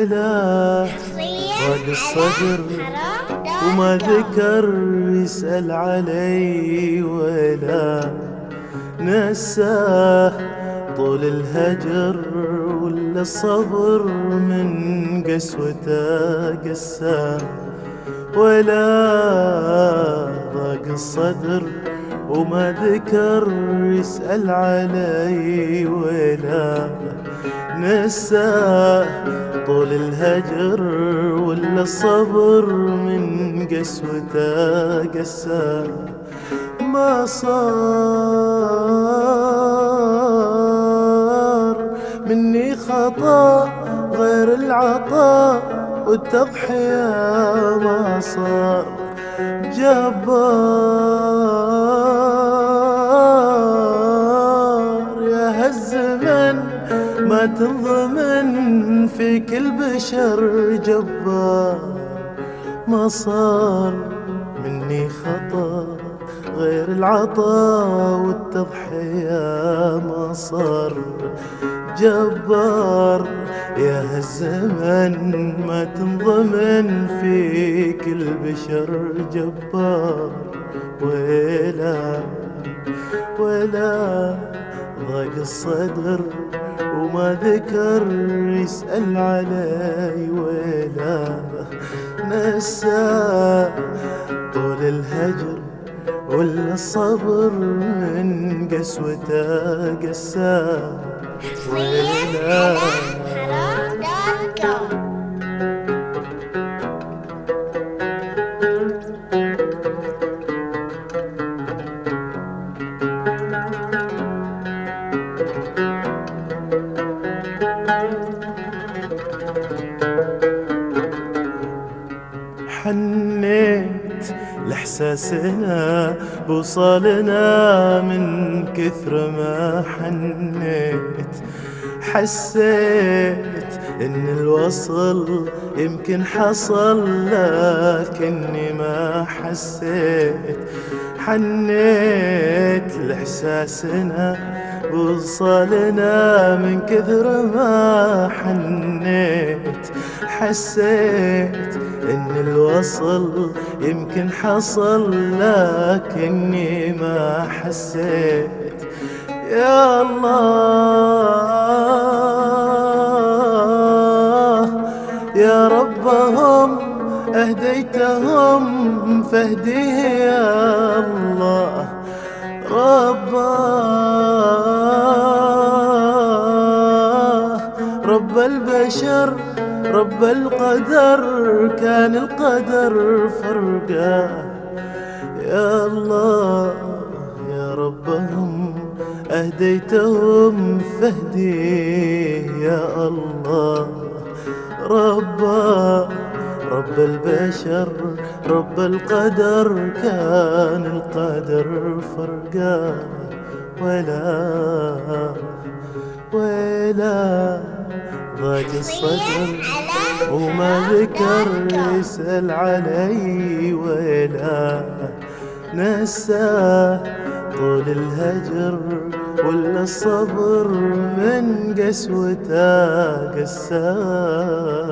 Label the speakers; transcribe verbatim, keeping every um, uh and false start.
Speaker 1: ولا ضاق الصدر وما ذكر يسأل علي ولا نساه طول الهجر ولا الصبر من قسوته قساه ولا ضاق الصدر وما ذكر يسأل علي ولا نساه طول الهجر ولا الصبر من قسوته قساه ما صار مني خطأ غير العطاء والتضحية ما صار جبار يا هالزمن ما تنضمن في كل بشر جبار ما صار مني خطأ غير العطاء والتضحية ما صار جبار يا هالزمن ما تنضمن في كل بشر جبار ولا ولا ضاق الصدر وما ذكر يسأل علي ولا نسى طول الهجر ولا الصبر من قسوته قساه ولا حنيت لإحساسنا بوصالنا من كثر ما حنيت حسيت إن الوصل يمكن حصل لكني ما حسيت حنيت لإحساسنا بوصالنا من كثر ما حنيت حسيت إن الوصل يمكن حصل لكني ما حسيت يا الله يا ربهم أهديتهم فاهديه يا الله رباه رب البشر رب القدر كان القدر فرقاه يا الله يا ربهم أهديتهم فاهديه يا الله رباه رب البشر رب القدر كان القدر فرقاه ولا ولا ضاق الصدر وما ذكر يسأل علي ولا نساه طول الهجر ولا الصبر من قسوته قساه